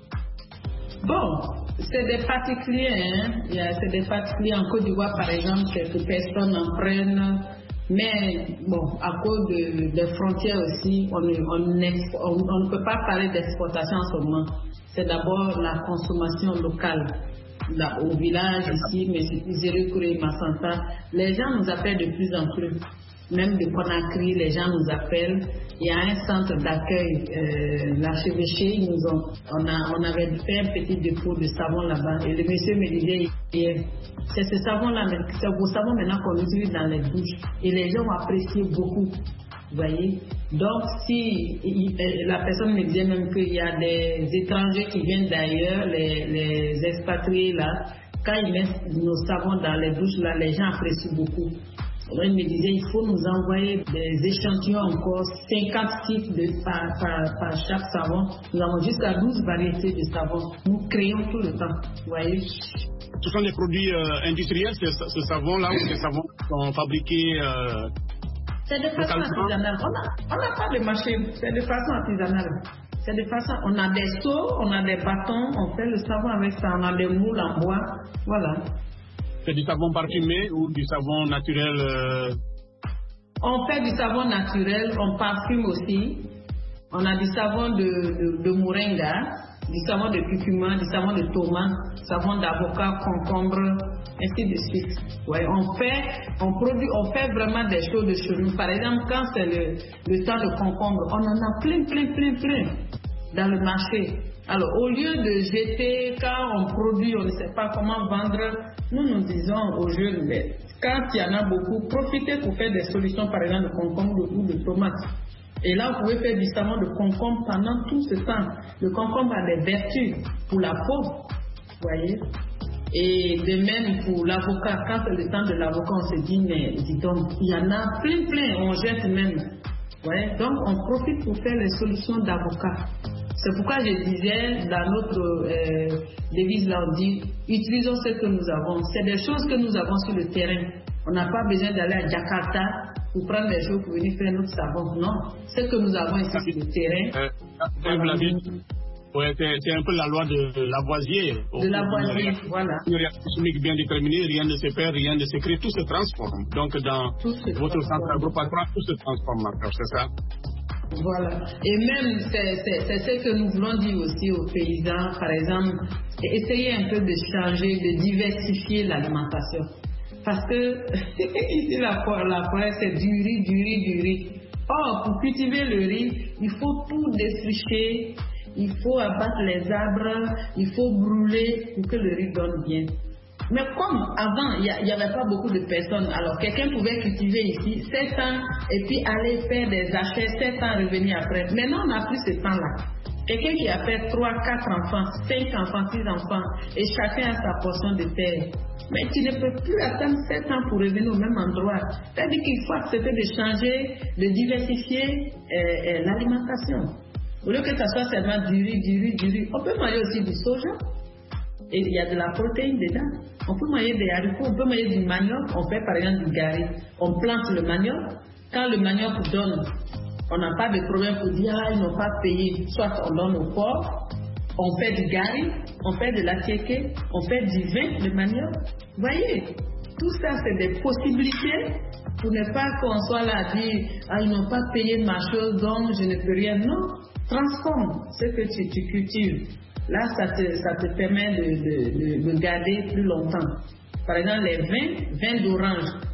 Bon, c'est des particuliers, c'est des particuliers en Côte d'Ivoire par exemple, quelques personnes en prennent, mais bon, à cause des frontières aussi, on ne peut pas parler d'exportation en ce moment. C'est d'abord la consommation locale. Là, au village ici, mais c'est Zérékouré et Massanta, les gens nous appellent de plus en plus. Même de Conakry, les gens nous appellent. Il y a un centre d'accueil, l'archevêché, on avait fait un petit dépôt de savon là-bas. Et le monsieur me disait hier, c'est ce savon-là, c'est vos savons maintenant qu'on utilise dans les douches. Et les gens ont apprécié beaucoup. Vous voyez? Donc, si la personne me disait même qu'il y a des étrangers qui viennent d'ailleurs, les expatriés là, quand ils mettent nos savons dans les douches là, les gens apprécient beaucoup. Alors, il me disait, il faut nous envoyer des échantillons encore, 50 types par chaque savon. Nous avons jusqu'à 12 variétés de savons. Nous créons tout le temps. Vous voyez? Ce sont des produits industriels, ce savon-là, ou ces savons sont fabriqués c'est de façon artisanale. On n'a pas de marché, c'est de façon artisanale. C'est de façon, on a des seaux, on a des bâtons, on fait le savon avec ça, on a des moules en bois, voilà. C'est du savon parfumé ou du savon naturel On fait du savon naturel, on parfume aussi. On a du savon de moringa, du savon de curcuma, du savon de tomate, savon d'avocat, concombre, ainsi de suite. Ouais, on fait vraiment des choses de chez nous. Par exemple, quand c'est le temps de concombre, on en a plein dans le marché. Alors, au lieu de jeter, quand on produit, on ne sait pas comment vendre, nous disons aux jeunes, mais quand il y en a beaucoup, profitez pour faire des solutions, par exemple, de concombre ou de tomate. Et là, vous pouvez faire du savon de concombre pendant tout ce temps. Le concombre a des vertus pour la peau, vous voyez. Et de même pour l'avocat, quand c'est le temps de l'avocat, on se dit, mais dis donc, il y en a plein, on jette même. Ouais, donc, on profite pour faire les solutions d'avocat. C'est pourquoi je disais, dans notre devise là, on dit, utilisons ce que nous avons. C'est des choses que nous avons sur le terrain. On n'a pas besoin d'aller à Jakarta pour prendre des choses pour venir faire notre savon. Non, ce que nous avons ici sur le terrain. Ouais, c'est un peu la loi de Lavoisier. De Lavoisier, voilà. Une réaction chimique bien déterminée, rien ne se perd, rien ne se crée, tout se transforme. Donc, dans votre centre agropastoral, tout se transforme encore, c'est ça? Voilà. Et même, c'est ce que nous voulons dire aussi aux paysans, par exemple, essayer un peu de changer, de diversifier l'alimentation. Parce que ici, la forêt, c'est du riz. Or, pour cultiver le riz, il faut tout défricher, il faut abattre les arbres, il faut brûler pour que le riz donne bien. Mais comme avant, il n'y avait pas beaucoup de personnes, alors quelqu'un pouvait cultiver ici 7 ans et puis aller faire des achats, 7 ans, revenir après. Maintenant, on n'a plus ce temps-là. Quelqu'un qui a fait 3, 4 enfants, 5 enfants, 6 enfants, et chacun a sa portion de terre. Mais tu ne peux plus attendre 7 ans pour revenir au même endroit. C'est-à-dire qu'il faut accepter de changer, de diversifier l'alimentation. Au lieu que ça soit seulement du riz, on peut manger aussi du soja. Et il y a de la protéine dedans. On peut manger des haricots, on peut manger du manioc, on fait par exemple du gari. On plante le manioc. Quand le manioc donne, on n'a pas de problème pour dire ils n'ont pas payé. Soit on donne au porc, on fait du gari, on fait de la tiéké, on fait du vin de manioc. Vous voyez, tout ça c'est des possibilités pour ne pas qu'on soit là à dire ils n'ont pas payé ma chose donc je ne peux rien. Non, transforme ce que tu cultives. Là, ça te permet de garder plus longtemps. Par exemple, les vins d'orange,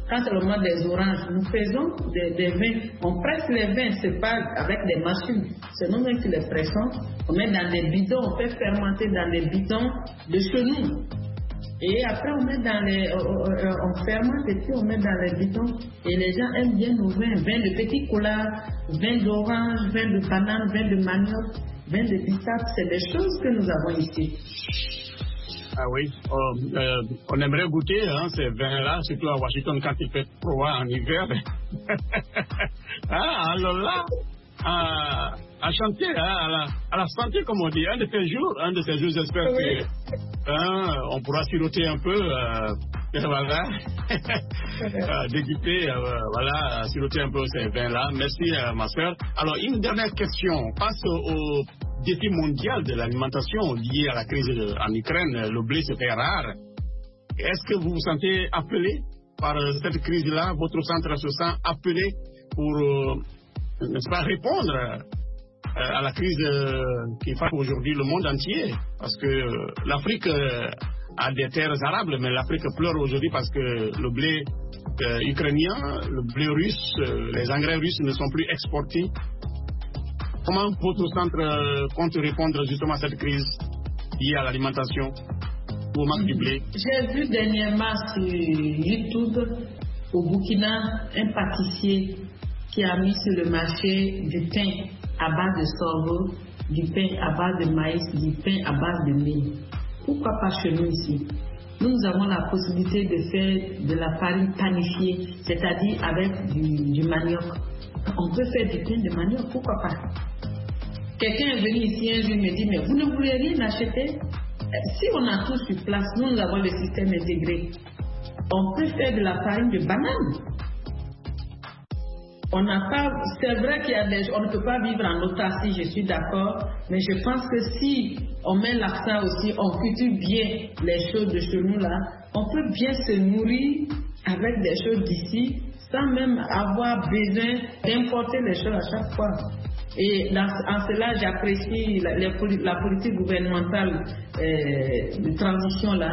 Quand c'est le moment des oranges, nous faisons des vins. On presse les vins, c'est pas avec des machines. C'est nous-mêmes qui les pressons. On met dans des bidons, on fait fermenter dans des bidons de chez nous. Et après, on met dans on fermente et puis on met dans les bidons. Et les gens aiment bien nos vins. Vins de petit cola, vins d'orange, vins de banane, vins de manioc, vins de bissap. C'est des choses que nous avons ici. Ah oui, on aimerait goûter ces vins-là, surtout à Washington quand il fait froid en hiver. Alors là, à chanter, à la santé comme on dit, un de ces jours j'espère qu'on pourra siroter un peu, voilà, déguster, voilà, siroter un peu ces vins-là. Merci ma soeur. Alors une dernière question, face au défi mondial de l'alimentation lié à la crise en Ukraine, le blé se fait rare. Est-ce que vous vous sentez appelé par cette crise-là? Votre centre se sent appelé pour, n'est-ce pas, répondre à la crise qui frappe aujourd'hui le monde entier? Parce que l'Afrique a des terres arables, mais l'Afrique pleure aujourd'hui parce que le blé ukrainien, le blé russe, les engrais russes ne sont plus exportés. Comment votre centre compte répondre justement à cette crise liée à l'alimentation au manque du blé? J'ai vu dernièrement sur YouTube au Burkina un pâtissier qui a mis sur le marché du pain à base de sorgho, du pain à base de maïs, du pain à base de mil. Pourquoi pas chez nous ici? Nous avons la possibilité de faire de la farine panifiée, c'est-à-dire avec du manioc. On peut faire du pain de manioc, pourquoi pas? Quelqu'un est venu ici un jour et me dit, mais vous ne voulez rien acheter? Si on a tout sur place, nous avons le système intégré. On peut faire de la farine de banane. On n'a pas, c'est vrai qu'il y a on ne peut pas vivre en autarcie, je suis d'accord, mais je pense que si on met l'accent aussi, on cultive bien les choses de chez nous là, on peut bien se nourrir avec des choses d'ici, sans même avoir besoin d'importer les choses à chaque fois. Et en cela, j'apprécie la politique gouvernementale de transition là.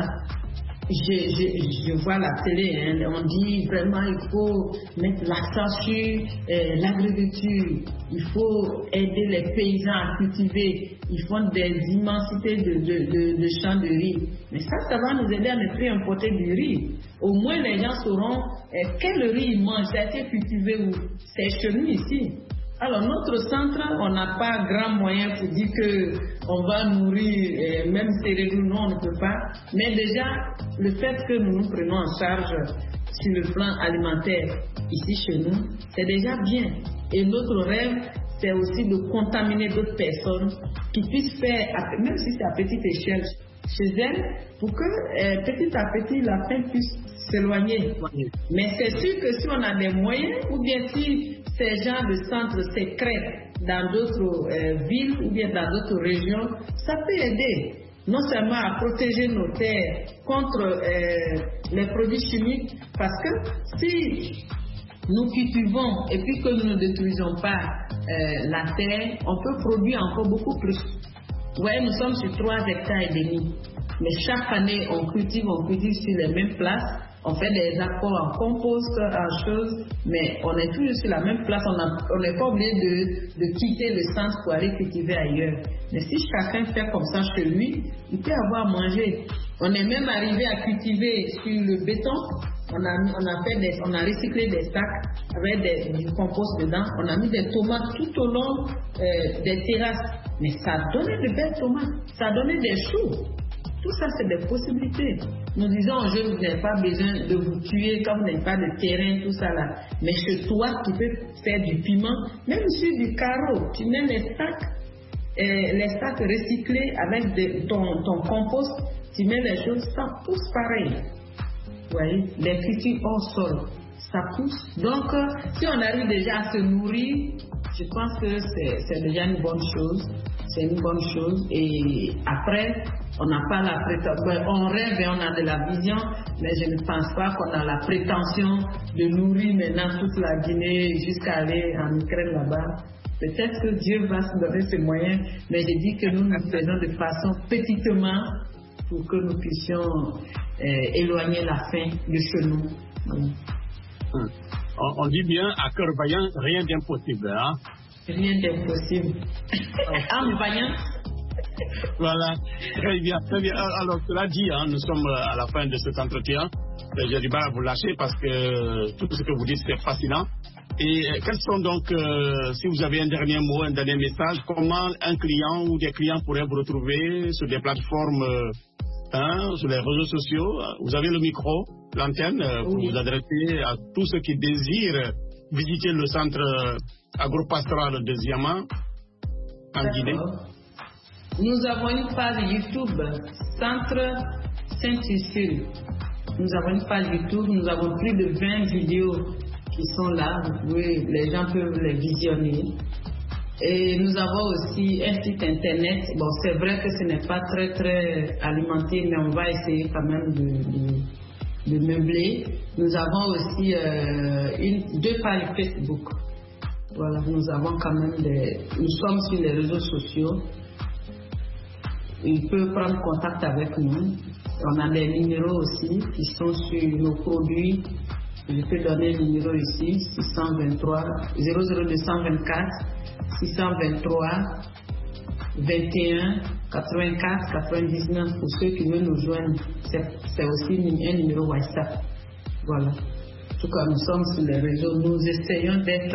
Je vois la télé, on dit vraiment il faut mettre l'accent sur l'agriculture, il faut aider les paysans à cultiver, ils font des immensités de champs de riz. Mais ça va nous aider à ne plus importer du riz. Au moins les gens sauront quel riz ils mangent, ça a été cultivé où? C'est chez nous ici. Alors notre centre, on n'a pas grand moyen pour dire qu'on va nourrir, même Sérédou, non, on ne peut pas. Mais déjà, le fait que nous nous prenons en charge sur le plan alimentaire ici chez nous, c'est déjà bien. Et notre rêve, c'est aussi de contaminer d'autres personnes qui puissent faire, même si c'est à petite échelle, chez elles, pour que petit à petit la faim puisse s'éloigner. Mais c'est sûr que si on a des moyens, ou bien si ces genres de centres secrets dans d'autres villes ou bien dans d'autres régions, ça peut aider non seulement à protéger nos terres contre les produits chimiques, parce que si nous cultivons et puis que nous ne détruisons pas la terre, on peut produire encore beaucoup plus. Vous voyez, nous sommes sur 3 hectares et demi, mais chaque année on cultive sur les mêmes places. On fait des apports en compost, en choses, mais on est toujours sur la même place. On n'est pas obligé de quitter le centre pour aller cultiver ailleurs. Mais si chacun fait comme ça chez lui, il peut avoir à manger. On est même arrivé à cultiver sur le béton. On a recyclé des sacs avec du compost dedans. On a mis des tomates tout au long des terrasses. Mais ça a donné de belles tomates. Ça a donné des choux. Tout ça, c'est des possibilités. Nous disons aux jeunes, vous n'avez pas besoin de vous tuer quand vous n'avez pas de terrain, tout ça là. Mais chez toi, tu peux faire du piment, même sur du carreau. Tu mets les sacs recyclés avec ton compost, tu mets les choses, ça pousse pareil. Vous voyez, les cultures hors sol, ça pousse. Donc, si on arrive déjà à se nourrir, je pense que c'est déjà une bonne chose. C'est une bonne chose. Et après, on n'a pas la prétention. On rêve et on a de la vision, mais je ne pense pas qu'on a la prétention de nourrir maintenant toute la Guinée jusqu'à aller en Ukraine là-bas. Peut-être que Dieu va se donner ses moyens, mais je dis que nous nous faisons de façon petitement pour que nous puissions éloigner la faim de chez nous. On dit bien à cœur vaillant, rien d'impossible. Hein? Rien d'impossible. En vaillant. Voilà, très bien, très bien. Alors, cela dit, hein, nous sommes à la fin de cet entretien. J'ai du mal à vous lâcher parce que tout ce que vous dites, c'est fascinant. Et quels sont donc, si vous avez un dernier mot, un dernier message, comment un client ou des clients pourraient vous retrouver sur des plateformes, sur les réseaux sociaux? Vous avez le micro, l'antenne, pour vous adresser à tous ceux qui désirent visiter le centre agropastoral de Ziama en Guinée. Nous avons une page YouTube, Centre Saint-Cécile. Nous avons une page YouTube, nous avons plus de 20 vidéos qui sont là, les gens peuvent les visionner. Et nous avons aussi un site internet. Bon, c'est vrai que ce n'est pas très alimenté, mais on va essayer quand même de meubler. Nous avons aussi 2 pages Facebook. Voilà, nous avons quand même nous sommes sur les réseaux sociaux. Ils peuvent prendre contact avec nous. On a des numéros aussi qui sont sur nos produits. Je peux donner le numéro ici, 623 00224 623 21 84 99 pour ceux qui veulent nous joindre. C'est aussi un numéro WhatsApp. Voilà. En tout cas, nous sommes sur les réseaux. Nous essayons d'être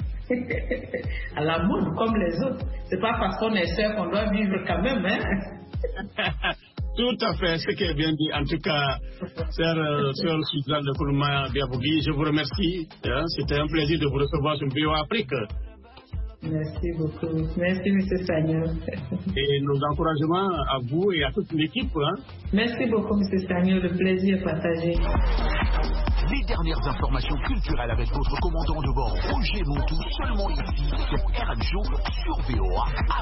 à la mode comme les autres. C'est pas parce qu'on est seul qu'on doit vivre quand même, hein? Tout à fait, ce qui est bien dit. En tout cas, sœur Suzanne de Koulouma Biabogui, je vous remercie. C'était un plaisir de vous recevoir sur VOA Afrique. Merci beaucoup. Merci, M. Sagnol. Et nos encouragements à vous et à toute l'équipe. Hein. Merci beaucoup, M. Sagnol. Le plaisir partagé. Les dernières informations culturelles avec votre commandant de bord, Roger Montou, seulement ici, sur RM Show, sur VOA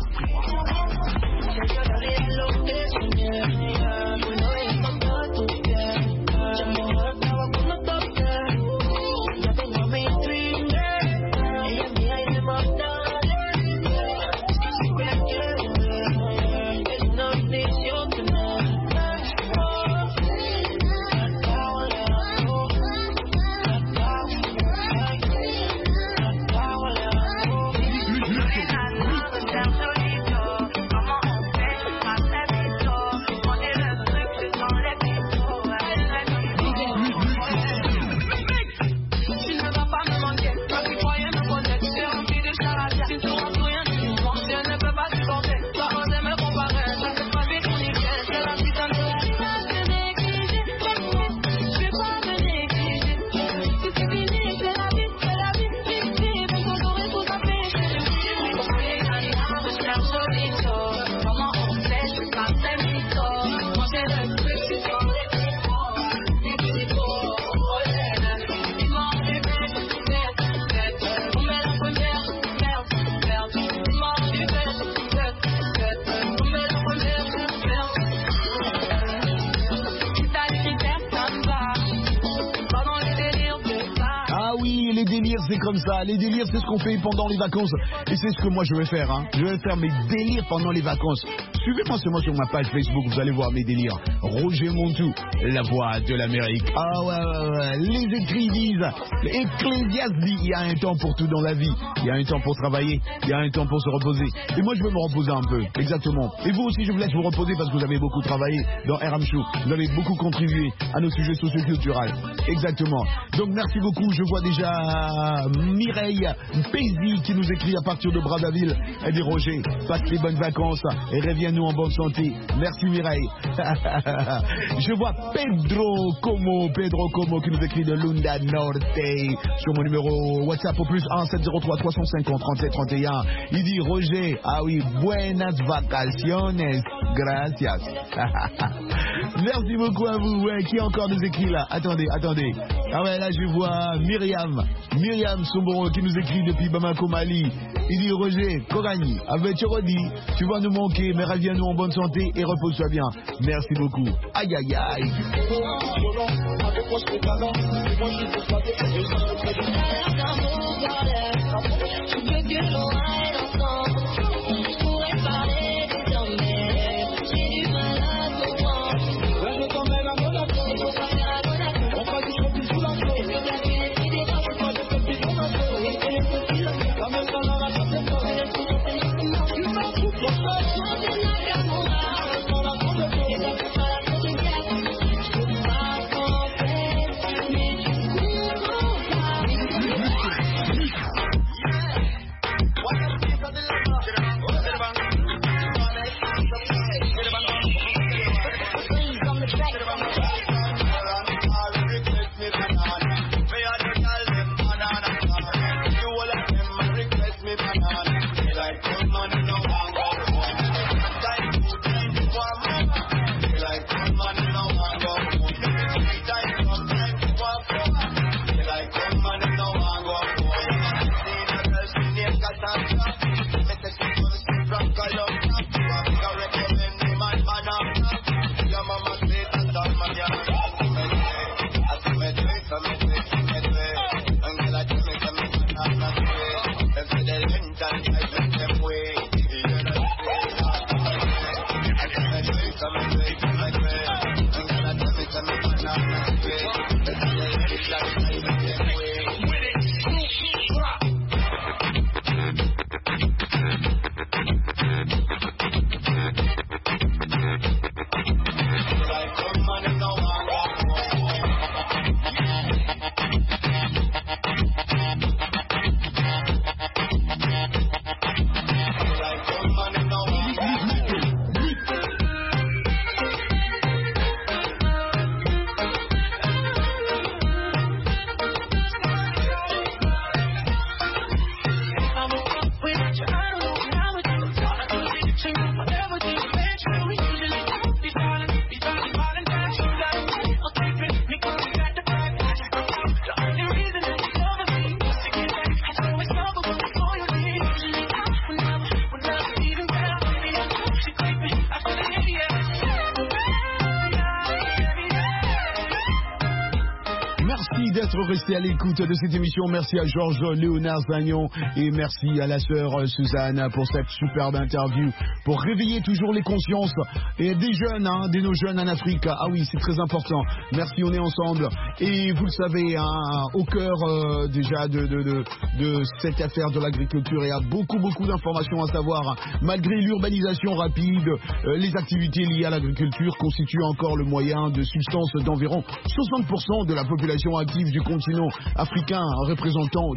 C'est comme ça, les délires c'est ce qu'on fait pendant les vacances et c'est ce que moi je vais faire, hein. Je vais faire mes délires pendant les vacances. Suivez-moi seulement sur ma page Facebook, vous allez voir mes délires. Roger Montou, la voix de l'Amérique. Ah ouais, les écrits disent, Ecclésiaste dit, il y a un temps pour tout dans la vie. Il y a un temps pour travailler, il y a un temps pour se reposer. Et moi je veux me reposer un peu, exactement. Et vous aussi je vous laisse vous reposer parce que vous avez beaucoup travaillé dans RM Show. Vous avez beaucoup contribué à nos sujets socioculturels. Exactement. Donc merci beaucoup, je vois déjà Mireille Pézy qui nous écrit à partir de Brazzaville. Elle dit Roger, passe les bonnes vacances et reviens-nous en bonne santé. Merci Mireille. Je vois Pedro Como qui nous écrit de Lunda Norte sur mon numéro WhatsApp au plus 1 703 350 37 31. Il dit Roger, ah oui, buenas vacaciones, gracias. Merci beaucoup à vous. Ouais, qui encore nous écrit là? Attendez. Ah ouais, là je vois Myriam Somboro qui nous écrit depuis Bamako, Mali. Il dit Roger, Korani, avec Chorodi, tu vas nous manquer, mais reviens-nous en bonne santé et repose-toi bien. Merci beaucoup. Aïe aïe aïe. d'être resté à l'écoute de cette émission. Merci à Georges Léonard Zagnon et merci à la sœur Suzanne pour cette superbe interview, pour réveiller toujours les consciences et des jeunes, de nos jeunes en Afrique. Ah oui, c'est très important. Merci, on est ensemble. Et vous le savez, au cœur déjà de cette affaire de l'agriculture, il y a beaucoup d'informations à savoir. Malgré l'urbanisation rapide, les activités liées à l'agriculture constituent encore le moyen de subsistance d'environ 60% de la population active du continent africain, représentant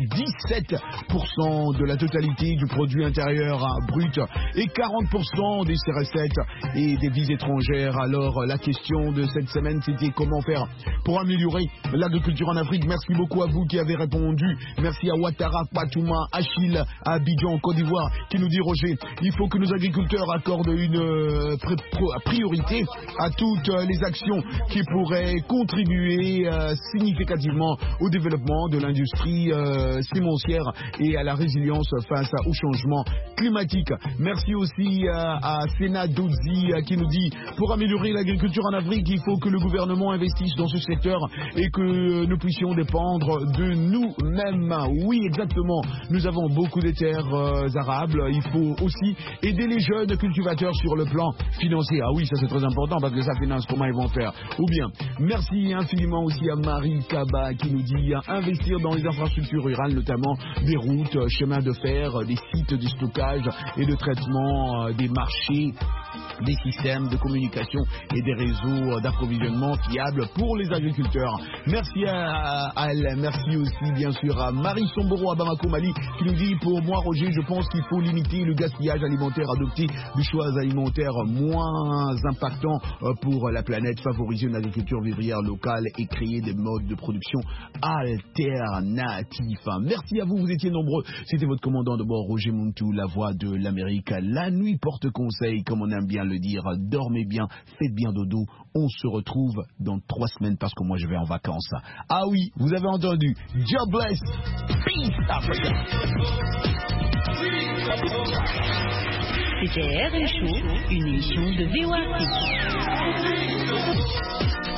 17% de la totalité du produit intérieur brut et 40% de ses recettes et des devises étrangères. Alors la question de cette semaine, c'était comment faire pour améliorer l'agriculture en Afrique. Merci beaucoup à vous qui avez répondu. Merci à Ouattara, Patouma, Achille, à Abidjan, Côte d'Ivoire, qui nous dit: Roger, il faut que nos agriculteurs accordent une priorité à toutes les actions qui pourraient contribuer significativement au développement de l'industrie sémencière et à la résilience face au changement climatique. Merci aussi à Sena Dodzi qui nous dit: pour améliorer l'agriculture en Afrique, il faut que le gouvernement investisse dans ce secteur et que nous puissions dépendre de nous-mêmes. Oui, exactement. Nous avons beaucoup de terres arables. Il faut aussi aider les jeunes cultivateurs sur le plan financier. Ah oui, ça c'est très important parce que ça finance comment ils vont faire. Ou bien, merci infiniment aussi à Marie Kaba qui nous dit: investir dans les infrastructures rurales, notamment des routes, chemins de fer, des sites de stockage et de traitement des marchés, des systèmes de communication et des réseaux d'approvisionnement fiables pour les agriculteurs. Merci à elle. Merci aussi bien sûr à Marie Somboro à Bamako, Mali, qui nous dit: pour moi, Roger, je pense qu'il faut limiter le gaspillage alimentaire, adopter des choix alimentaires moins impactants pour la planète, favoriser une agriculture vivrière locale et créer des modes de production alternatifs. Merci à vous, vous étiez nombreux. C'était votre commandant de bord, Roger Muntu, la voix de l'Amérique. La nuit porte conseil, comme on aime bien le dire. Dormez bien, faites bien dodo. On se retrouve dans 3 semaines parce que moi je vais en vacances. Ah oui, vous avez entendu. God bless. Peace Africa. C'était RM Show, une émission de VOA.